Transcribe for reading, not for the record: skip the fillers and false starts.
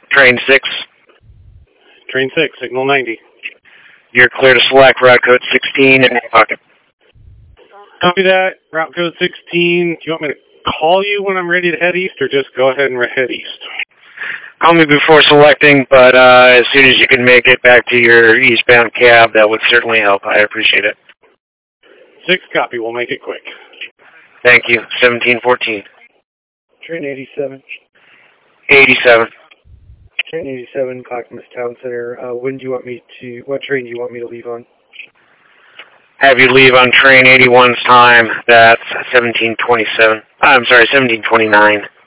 Train 6. Train 6, signal 90. You're clear to select route code 16 in your pocket. Copy that. Route code 16. Do you want me to call you when I'm ready to head east, or just go ahead and head east? Call me before selecting, but as soon as you can make it back to your eastbound cab, that would certainly help. I appreciate it. 6, copy. We'll make it quick. Thank you. 1714. Train 87. 87. Train 87, Clackamas Town Center. What train do you want me to leave on? Have you leave on train 81's time. That's 1727. I'm sorry, 1729.